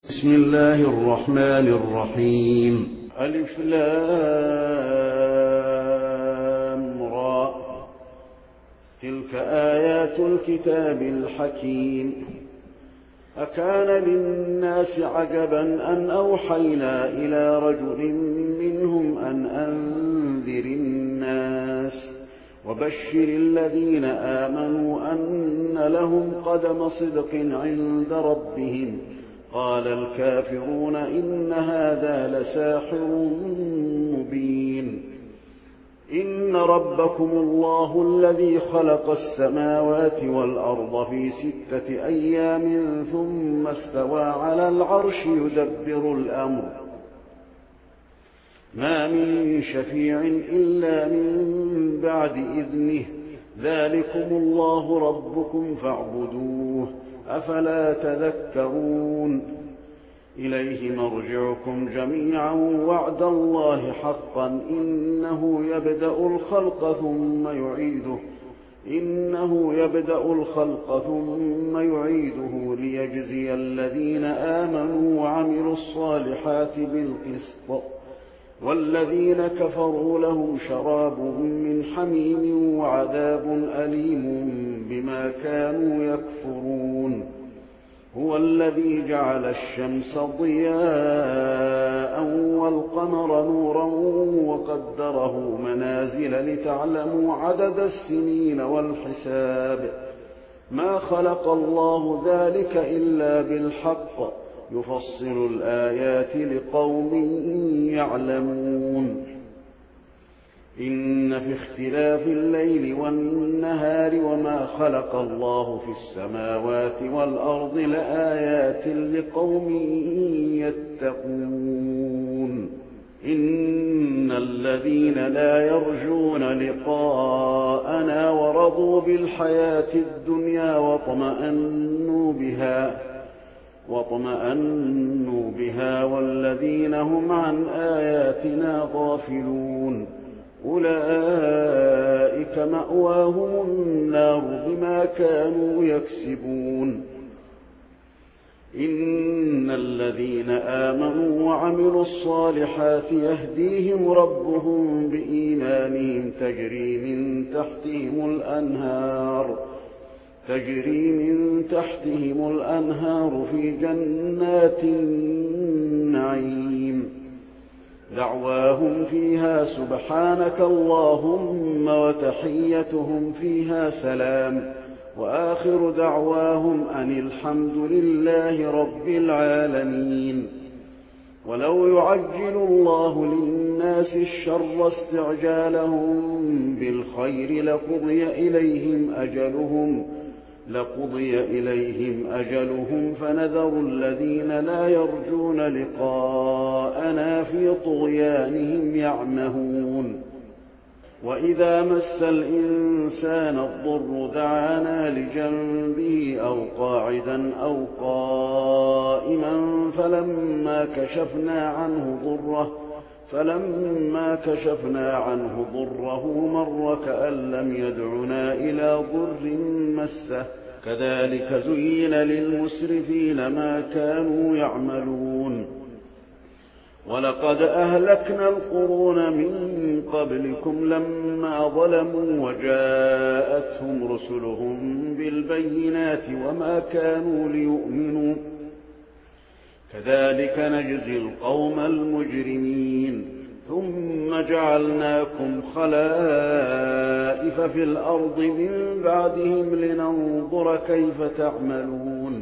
بسم الله الرحمن الرحيم. ألف لام را. تلك آيات الكتاب الحكيم. أكان للناس عجبا أن أوحينا إلى رجل منهم أن أنذر الناس وبشر الذين آمنوا أن لهم قدم صدق عند ربهم. قال الكافرون إن هذا لساحر مبين. إن ربكم الله الذي خلق السماوات والأرض في 6 أيام ثم استوى على العرش يدبر الأمر ما من شفيع إلا من بعد إذنه ذلكم الله ربكم فاعبدوه أفلا تذكرون. إليه مرجعكم جميعا وعد الله حقا إنه يبدأ الخلق ثم يعيده ليجزي الذين آمنوا وعملوا الصالحات بالقسط والذين كفروا لهم شراب من حميم وعذاب أليم بما كانوا يكفرون. هو الذي جعل الشمس ضياء والقمر نورا وقدره منازل لتعلموا عدد السنين والحساب. ما خلق الله ذلك إلا بالحق يفصل الآيات لقوم يعلمون. إن في اختلاف الليل والنهار وما خلق الله في السماوات والأرض لآيات لقوم يتقون. إن الذين لا يرجون لقاءنا ورضوا بالحياة الدنيا واطمأنوا بها والذين هم عن آياتنا غافلون أولئك مأواهم النار بما كانوا يكسبون. إن الذين آمنوا وعملوا الصالحات يهديهم ربهم بإيمانهم تجري من تحتهم الأنهار في جنات النعيم. دعواهم فيها سبحانك اللهم وتحيتهم فيها سلام وآخر دعواهم أن الحمد لله رب العالمين. ولو يعجل الله للناس الشر استعجالهم بالخير لقضي إليهم أجلهم فنذر الذين لا يرجون لقاءنا في طغيانهم يعمهون. وإذا مس الإنسان الضر دعانا لجنبه أو قاعدا أو قائما فلما كشفنا عنه ضره مر كأن لم يدعنا إلى ضر مسه كذلك زين للمسرفين ما كانوا يعملون. ولقد أهلكنا القرون من قبلكم لما ظلموا وجاءتهم رسلهم بالبينات وما كانوا ليؤمنوا كذلك نجزي القوم المجرمين. ثم جعلناكم خلائف في الأرض من بعدهم لننظر كيف تعملون.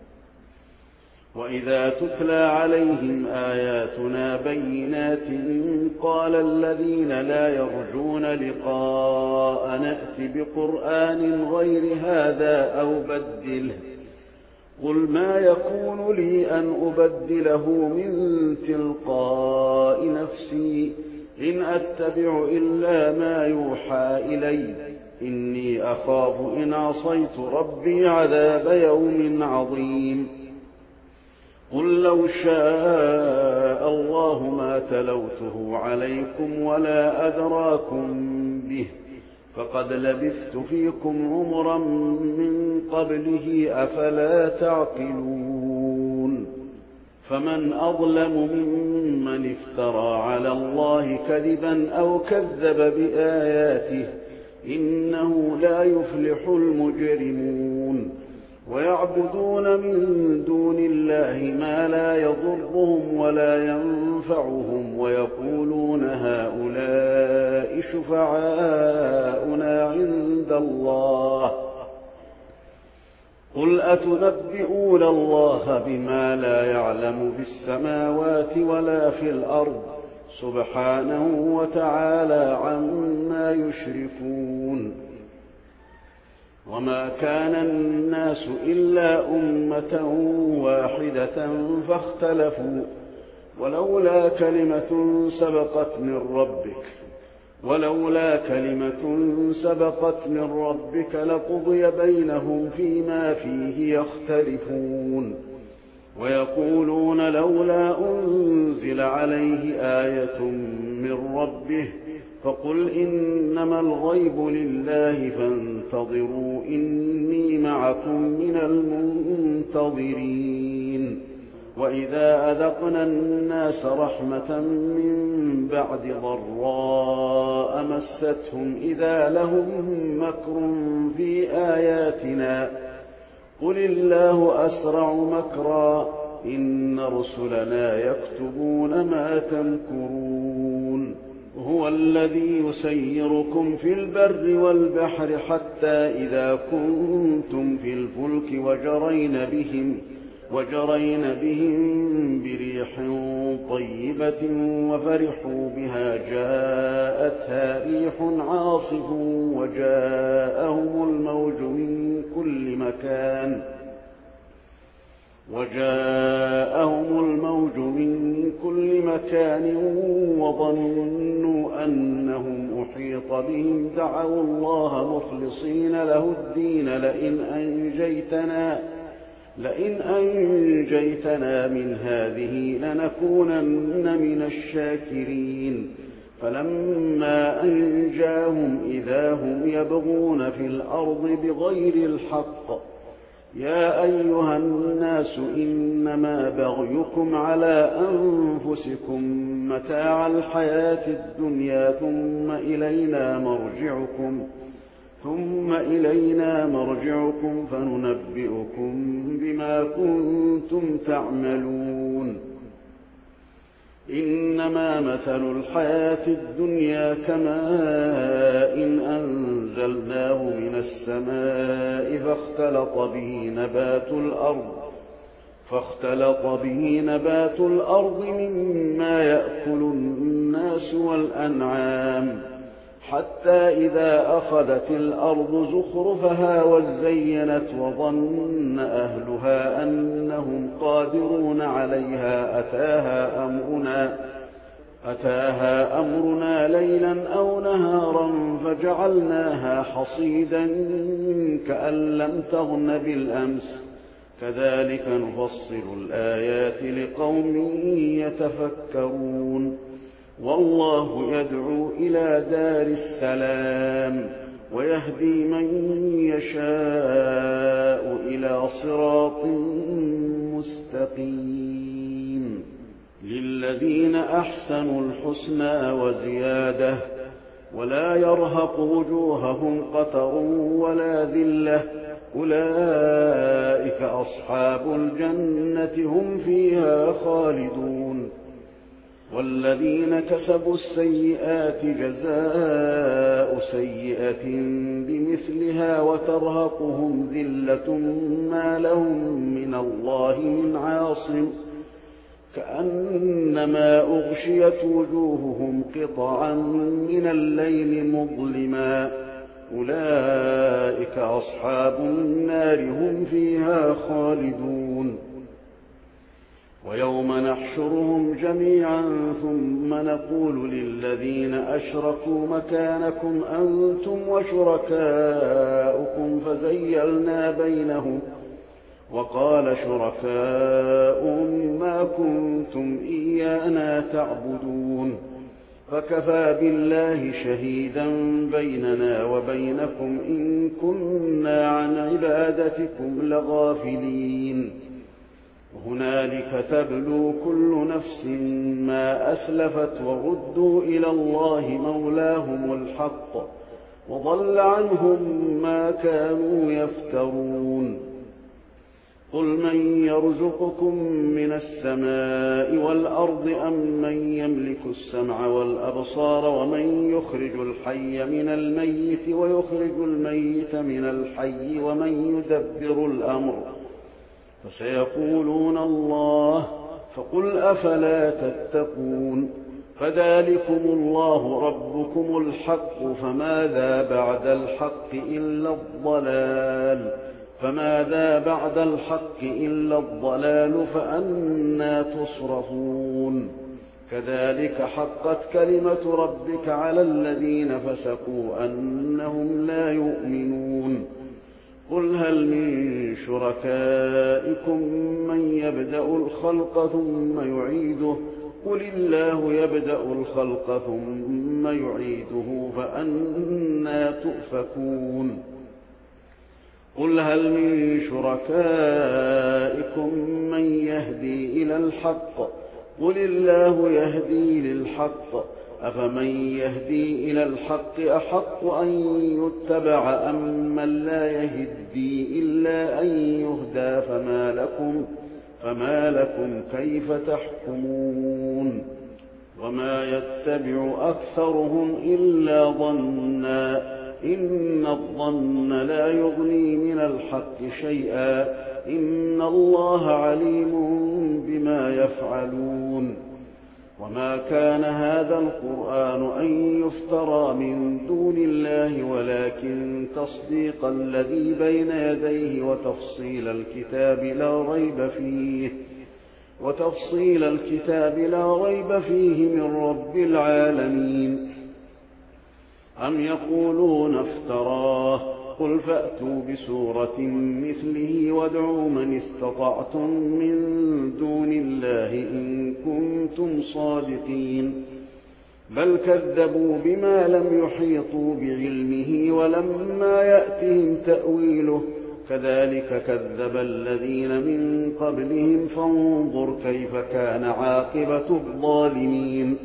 وإذا تتلى عليهم آياتنا بينات قال الذين لا يرجون لقاء نأت بقرآن غير هذا أو بدله قل ما يكون لي أن أبدله من تلقاء نفسي إن أتبع إلا ما يوحى إلي إني أخاف إن عصيت ربي عذاب يوم عظيم. قل لو شاء الله ما تلوته عليكم ولا أدراكم به فقد لبثت فيكم عمرا من قبله أفلا تعقلون. فمن أظلم ممن افترى على الله كذبا أو كذب بآياته إنه لا يفلح المجرمون ويعبدون من دون الله ما لا يضرهم ولا ينفعهم ويقولون هؤلاء شفعاؤنا عند الله قل أتنبئون الله بما لا يعلم في السماوات ولا في الأرض سبحانه وتعالى عما يشركون وما كان الناس إلا أمة واحدة فاختلفوا ولولا كلمة سبقت من ربك لقضي بينهم فيما فيه يختلفون ويقولون لولا أنزل عليه آية من ربه فقل إنما الغيب لله فانتظروا إني معكم من المنتظرين وإذا أذقنا الناس رحمة من بعد ضراء مستهم إذا لهم مكر في آياتنا قل الله أسرع مكرا إن رسلنا يكتبون ما تمكرون هو الذي يسيركم في البر والبحر حتى إذا كنتم في الفلك وجرين بهم بريح طيبة وفرحوا بها جاءتها ريح عاصف وجاءهم الموج من كل مكان وظنوا أنهم أحيط بهم دعوا الله مخلصين له الدين لئن أنجيتنا من هذه لنكونن من الشاكرين فلما أنجاهم إذا هم يبغون في الأرض بغير الحق يا أيها الناس إنما بغيكم على أنفسكم متاع الحياة الدنيا ثم إلينا مرجعكم فننبئكم بما كنتم تعملون إنما مثل الحياة الدنيا كماء إن أنزلناه من السماء فاختلط به نبات الأرض مما يأكل الناس والأنعام حتى إذا أخذت الأرض زخرفها وزينت وظن أهلها أنهم قادرون عليها أتاها أمرنا ليلا أو نهارا فجعلناها حصيدا كأن لم تغن بالأمس كذلك نفصل الآيات لقوم يتفكرون والله يدعو إلى دار السلام ويهدي من يشاء إلى صراط مستقيم للذين أحسنوا الحسنى وزيادة ولا يرهق وجوههم قتر ولا ذلة أولئك أصحاب الجنة هم فيها خالدون والذين كسبوا السيئات جزاء سيئة بمثلها وترهقهم ذلة ما لهم من الله من عاصم كأنما أغشيت وجوههم قطعا من الليل مظلما أولئك أصحاب النار هم فيها خالدون ويوم نحشرهم جميعا ثم نقول للذين أشركوا مكانكم أنتم وشركاؤكم فزيلنا بينهم وقال شركاؤهم ما كنتم إيانا تعبدون فكفى بالله شهيدا بيننا وبينكم إن كنا عن عبادتكم لغافلين وهنالك تبلو كل نفس ما أسلفت وردوا إلى الله مولاهم الحق وضل عنهم ما كانوا يفترون. قل من يرزقكم من السماء والأرض أم من يملك السمع والأبصار ومن يخرج الحي من الميت ويخرج الميت من الحي ومن يدبر الأمر فسيقولون الله فقل أفلا تتقون. فذلكم الله ربكم الحق فماذا بعد الحق إلا الضلال فأنى تصرفون. كذلك حقت كلمة ربك على الذين فسقوا أنهم لا يؤمنون. قل هل من شركائكم من يبدأ الخلق ثم يعيده قل الله يبدأ الخلق ثم يعيده فأنى تؤفكون. قل هل من شركائكم من يهدي إلى الحق قل الله يهدي للحق أفمن يهدي إلى الحق أحق أن يتبع أم من لا يهدي إلا أن يهدى فما لكم كيف تحكمون. وما يتبع أكثرهم إلا ظنا إن الظن لا يغني من الحق شيئا إن الله عليم بما يفعلون. وما كان هذا القرآن أن يفترى من دون الله ولكن تصديق الذي بين يديه وتفصيل الكتاب لا ريب فيه من رب العالمين. أم يقولون افتراه قل فأتوا بسورة مثله وادعوا من استطعتم من دون الله إن كنتم صادقين. بل كذبوا بما لم يحيطوا بعلمه ولما يأتهم تأويله كذلك كذب الذين من قبلهم فانظر كيف كان عاقبة الظالمين.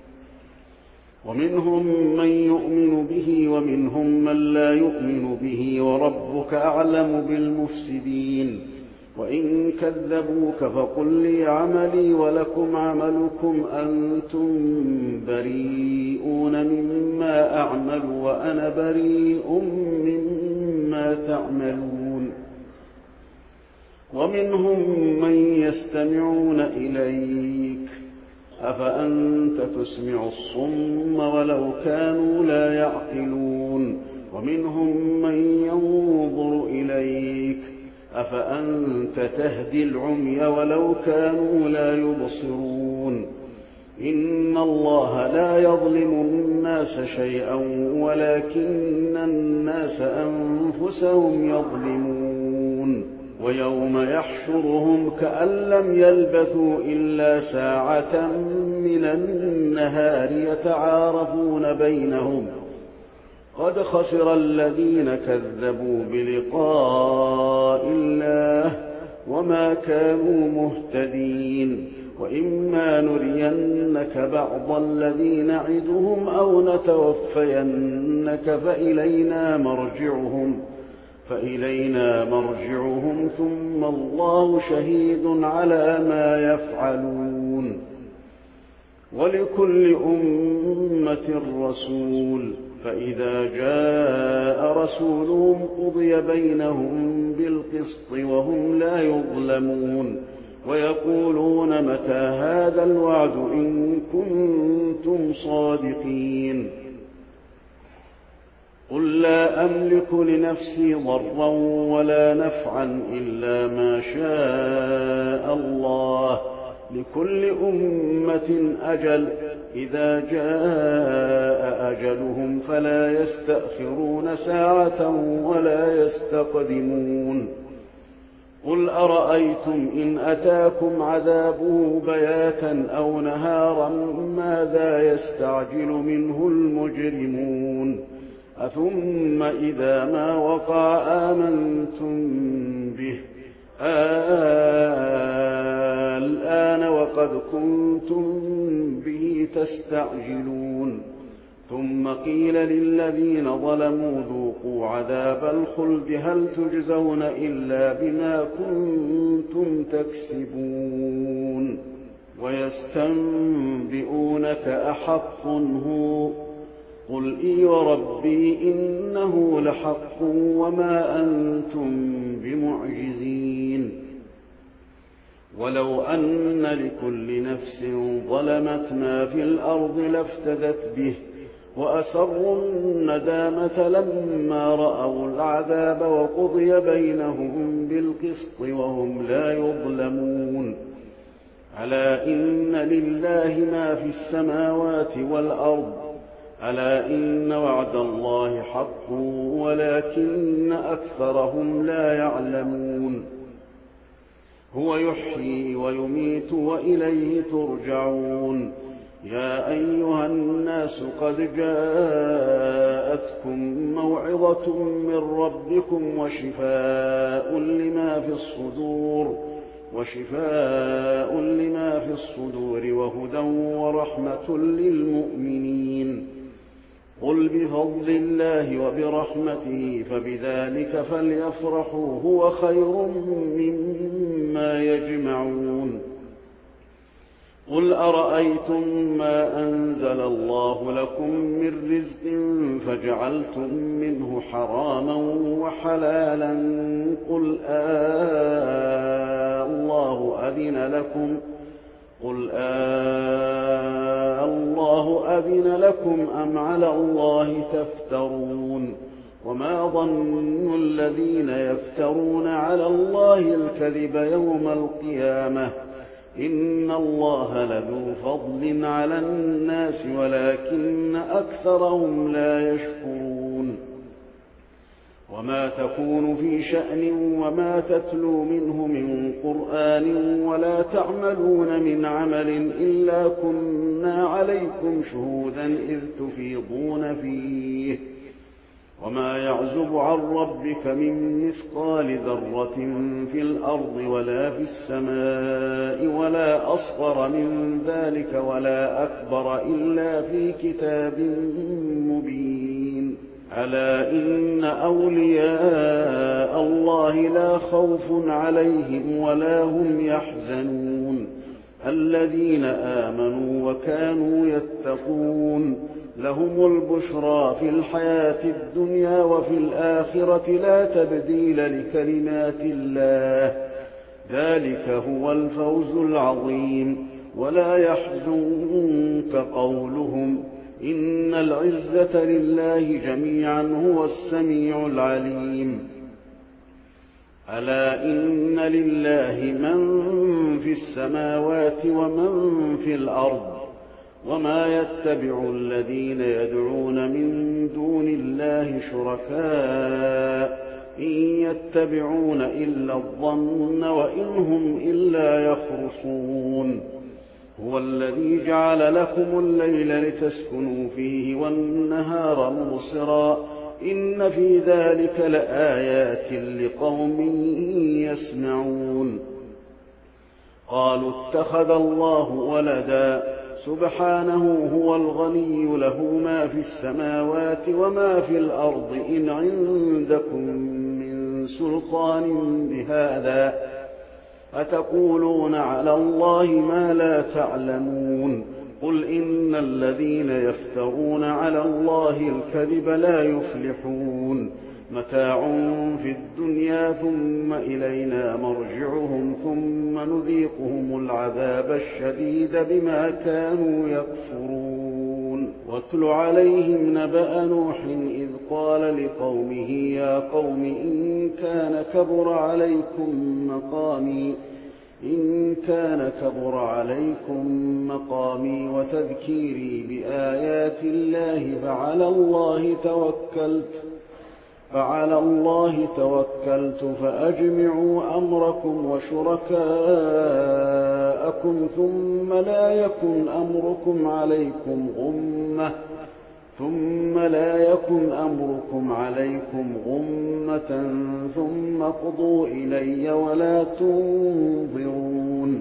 ومنهم من يؤمن به ومنهم من لا يؤمن به وربك أعلم بالمفسدين. وإن كذبوك فقل لي عملي ولكم عملكم أنتم بريئون مما أعمل وأنا بريء مما تعملون. ومنهم من يستمعون إليك أفأنت تسمع الصم ولو كانوا لا يعقلون. ومنهم من ينظر إليك أفأنت تهدي العمي ولو كانوا لا يبصرون. إن الله لا يظلم الناس شيئا ولكن الناس أنفسهم يظلمون. ويوم يحشرهم كأن لم يلبثوا إلا ساعة من النهار يتعارفون بينهم قد خسر الذين كذبوا بلقاء الله وما كانوا مهتدين. وإما نرينك بعض الذي نعدهم أو نتوفينك فإلينا مرجعهم ثم الله شهيد على ما يفعلون. ولكل أمة رسول فإذا جاء رسولهم قضي بينهم بالقسط وهم لا يظلمون. ويقولون متى هذا الوعد إن كنتم صادقين. قل لا أملك لنفسي ضرا ولا نفعا إلا ما شاء الله لكل أمة أجل إذا جاء أجلهم فلا يستأخرون ساعة ولا يستقدمون. قل أرأيتم إن أتاكم عذابه بياتا أو نهارا ماذا يستعجل منه المجرمون أثم إذا ما وقع آمنتم به الآن وقد كنتم به تستعجلون ثم قيل للذين ظلموا ذوقوا عذاب الخلد هل تجزون إلا بما كنتم تكسبون ويستنبئونك أحق هو قل إي وربي إنه لحق وما أنتم بمعجزين ولو أن لكل نفس ظلمت ما في الأرض لافتدت به وأسروا الندامة لما رأوا العذاب وقضي بينهم بالقسط وهم لا يظلمون ألا إن لله ما في السماوات والأرض ألا إن وعد الله حق ولكن أكثرهم لا يعلمون هو يحيي ويميت وإليه ترجعون يا أيها الناس قد جاءتكم موعظة من ربكم وشفاء لما في الصدور وهدى ورحمة للمؤمنين قل بفضل الله وبرحمته فبذلك فليفرحوا هو خير مما يجمعون قل أرأيتم ما أنزل الله لكم من رزق فجعلتم منه حراما وحلالا قل الله أذن لكم أم على الله تفترون وما ظن الذين يفترون على الله الكذب يوم القيامة إن الله لذو فضل على الناس ولكن أكثرهم لا يشكرون وما تكون في شأن وما تتلو منه من قرآن ولا تعملون من عمل إلا كنا عليكم شهودا إذ تفيضون فيه وما يعزب عن ربك من مثقال ذرة في الأرض ولا في السماء ولا أصغر من ذلك ولا أكبر إلا في كتاب مبين ألا إن أولياء الله لا خوف عليهم ولا هم يحزنون الذين آمنوا وكانوا يتقون لهم البشرى في الحياة الدنيا وفي الآخرة لا تبديل لكلمات الله ذلك هو الفوز العظيم ولا يحزنك قولهم إن العزة لله جميعا هو السميع العليم ألا إن لله من في السماوات ومن في الأرض وما يتبع الذين يدعون من دون الله شركاء إن يتبعون إلا الظن وإن هم إلا يخرصون هو الذي جعل لكم الليل لتسكنوا فيه والنهار مبصرا إن في ذلك لآيات لقوم يسمعون قالوا اتخذ الله ولدا سبحانه هو الغني له ما في السماوات وما في الأرض إن عندكم من سلطان بهذا أتقولون على الله ما لا تعلمون قل إن الذين يفترون على الله الكذب لا يفلحون متاع في الدنيا ثم إلينا مرجعهم ثم نذيقهم العذاب الشديد بما كانوا يكفرون واتل عليهم نبأ نوح إذ قال لقومه يا قوم إن كان كبر عليكم مقامي وتذكيري بآيات الله فعلى الله توكلت فأجمعوا أمركم وشركاءكم ثم لا يكن أمركم عليكم غمة ثم لا يكن أمركم عليكم غمة ثم قضوا إلي ولا تنظرون.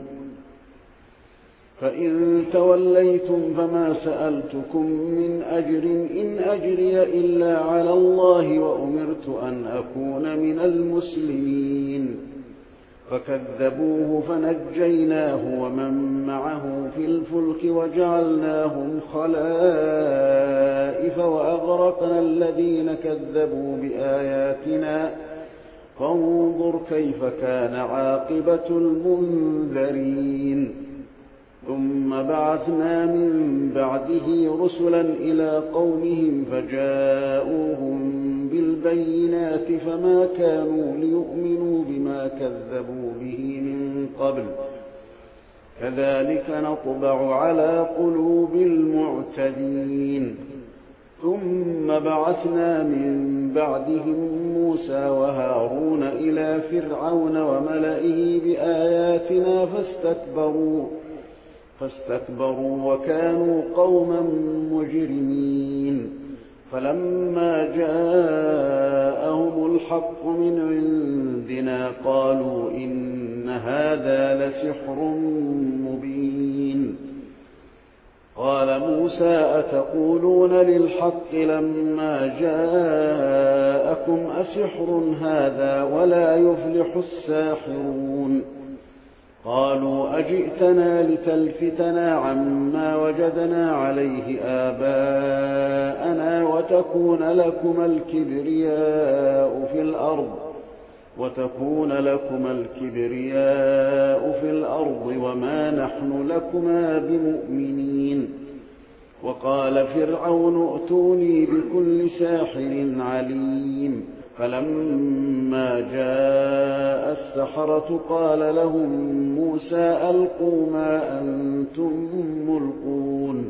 فإن توليتم فما سألتكم من أجر إن أجري إلا على الله وأمرت أن أكون من المسلمين. فكذبوه فنجيناه ومن معه في الفلك وجعلناهم خلائف وأغرقنا الذين كذبوا بآياتنا فانظر كيف كان عاقبة المنذرين. ثم بعثنا من بعده رسلا إلى قومهم فجاءوهم بالبينات فما كانوا ليؤمنوا بما كذبوا به من قبل كذلك نطبع على قلوب المعتدين. ثم بعثنا من بعدهم موسى وهارون إلى فرعون وملئه بآياتنا فاستكبروا وكانوا قوما مجرمين. فلما جاءهم الحق من عندنا قالوا إن هذا لسحر مبين. قال موسى أتقولون للحق لما جاءكم أسحر هذا ولا يفلح الساحرون. قالوا أجئتنا لتلفتنا عما وجدنا عليه آباءنا وتكون لكما الكبرياء في الأرض وما نحن لكما بمؤمنين. وقال فرعون ائتوني بكل ساحر عليم. فلما جاء السحرة قال لهم موسى ألقوا ما أنتم ملقون.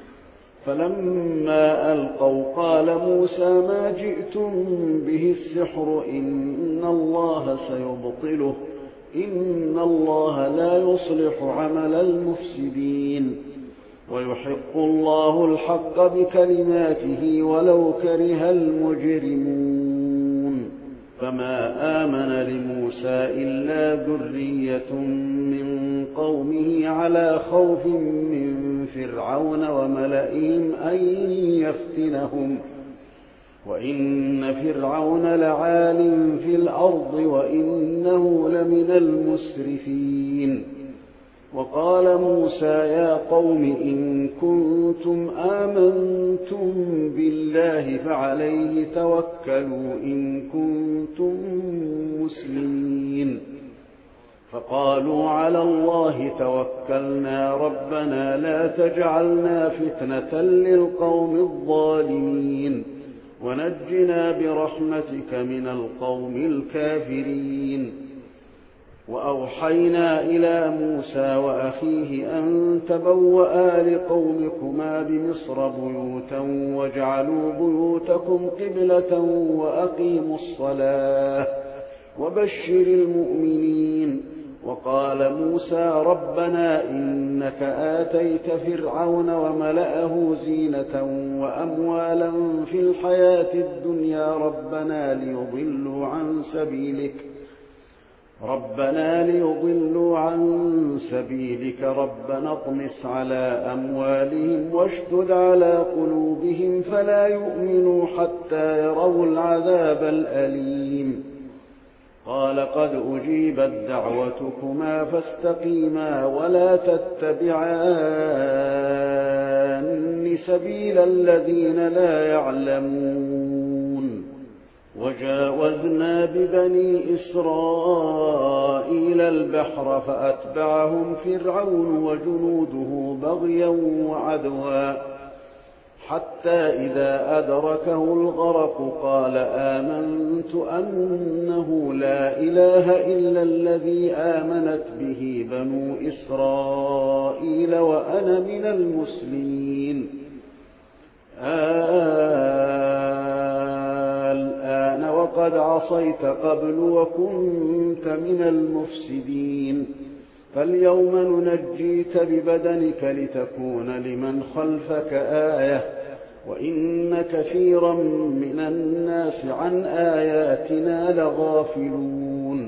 فلما ألقوا قال موسى ما جئتم به السحر إن الله سيبطله إن الله لا يصلح عمل المفسدين ويحق الله الحق بكلماته ولو كره المجرمون. فما آمن لموسى إلا ذرية من قومه على خوف من فرعون وملئهم أن يفتنهم وإن فرعون لعال في الأرض وإنه لمن المسرفين. وقال موسى يا قوم إن كنتم آمنتم بالله فعليه توكلوا إن كنتم مسلمين. فقالوا على الله توكلنا ربنا لا تجعلنا فتنة للقوم الظالمين ونجنا برحمتك من القوم الكافرين. وأوحينا إلى موسى وأخيه أن تبوأ لقومكما بمصر بيوتا واجعلوا بيوتكم قبلة وأقيموا الصلاة وبشر المؤمنين. وقال موسى ربنا إنك آتيت فرعون وملأه زينة وأموالا في الحياة الدنيا ربنا ليضلوا عن سبيلك ربنا اطمس على أموالهم واشدد على قلوبهم فلا يؤمنوا حتى يروا العذاب الأليم. قال قد أجيبت دعوتكما فاستقيما ولا تتبعان سبيل الذين لا يعلمون. وجاوزنا ببني إسرائيل البحر فأتبعهم فرعون وجنوده بغيا وعدوا حتى إذا أدركه الغرق قال آمنت أنه لا إله إلا الذي آمنت به بنو إسرائيل وأنا من المسلمين. الآن وقد عصيت قبل وكنت من المفسدين فاليوم ننجيك ببدنك لتكون لمن خلفك آية وإن كثيرا من الناس عن آياتنا لغافلون.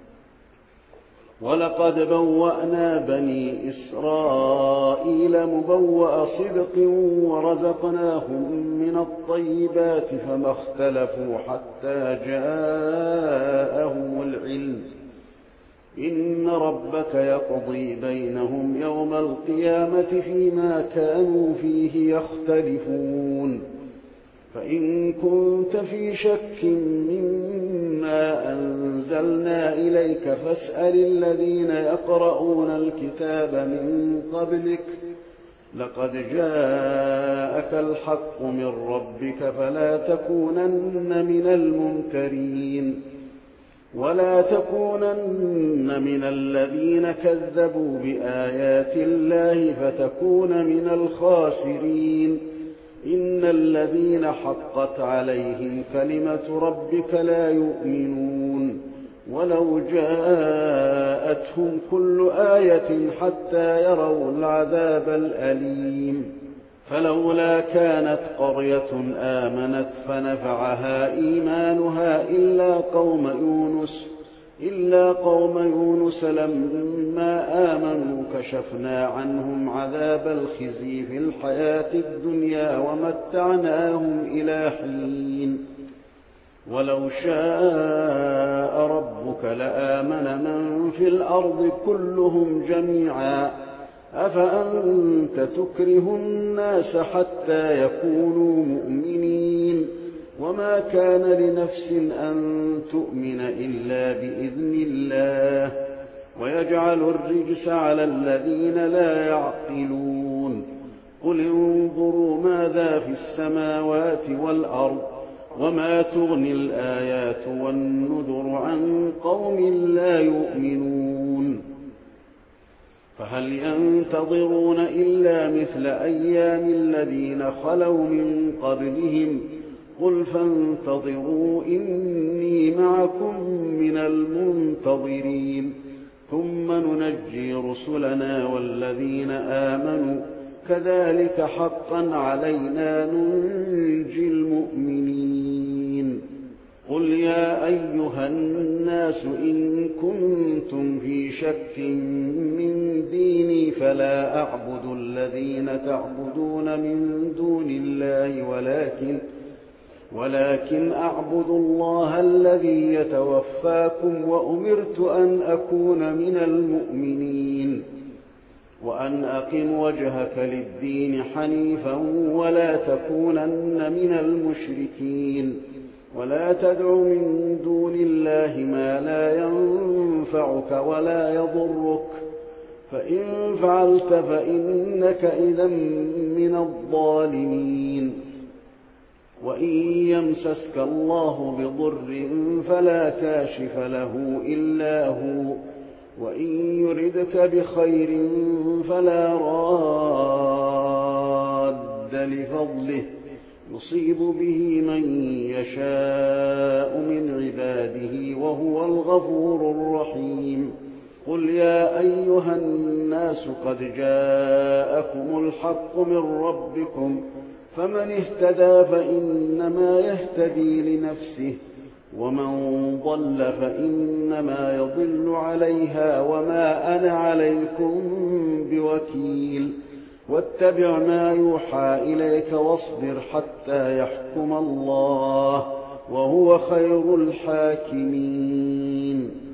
ولقد بوأنا بني إسرائيل مبوأ صدق ورزقناهم من الطيبات فما اختلفوا حتى جاءهم العلم. إن ربك يقضي بينهم يوم القيامة فيما كانوا فيه يختلفون. فإن كنت في شك مما أنزلنا إليك فاسأل الذين يقرؤون الكتاب من قبلك لقد جاءك الحق من ربك فلا تكونن من الممترين ولا تكونن من الذين كذبوا بآيات الله فتكون من الخاسرين. إن الذين حقت عليهم كلمة ربك لا يؤمنون ولو جاءتهم كل آية حتى يروا العذاب الأليم. فلولا كانت قرية آمنت فنفعها إيمانها إلا قوم يونس لما آمنوا كشفنا عنهم عذاب الخزي في الحياة الدنيا ومتعناهم إلى حين. ولو شاء ربك لآمن من في الأرض كلهم جميعا أفأنت تكره الناس حتى يكونوا مؤمنين وما كان لنفس أن تؤمن إلا بإذن الله ويجعل الرجس على الذين لا يعقلون. قل انظروا ماذا في السماوات والأرض وما تغني الآيات والنذر عن قوم لا يؤمنون. فهل ينتظرون إلا مثل أيام الذين خلوا من قبلهم قل فانتظروا إني معكم من المنتظرين ثم ننجي رسلنا والذين آمنوا كذلك حقا علينا ننجي المؤمنين. قل يا أيها الناس إن كنتم في شك من ديني فلا أعبد الذين تعبدون من دون الله ولكن أعبد الله الذي يتوفاكم وأمرت أن أكون من المؤمنين وأن أقم وجهك للدين حنيفا ولا تكونن من المشركين ولا تدع من دون الله ما لا ينفعك ولا يضرك فإن فعلت فإنك إذا من الظالمين. وإن يمسسك الله بضر فلا كاشف له إلا هو وإن يردك بخير فلا راد لفضله يصيب به من يشاء من عباده وهو الغفور الرحيم. قل يا أيها الناس قد جاءكم الحق من ربكم فمن اهتدى فإنما يهتدي لنفسه ومن ضل فإنما يضل عليها وما أنا عليكم بوكيل. واتبع ما يوحى إليك واصبر حتى يحكم الله وهو خير الحاكمين.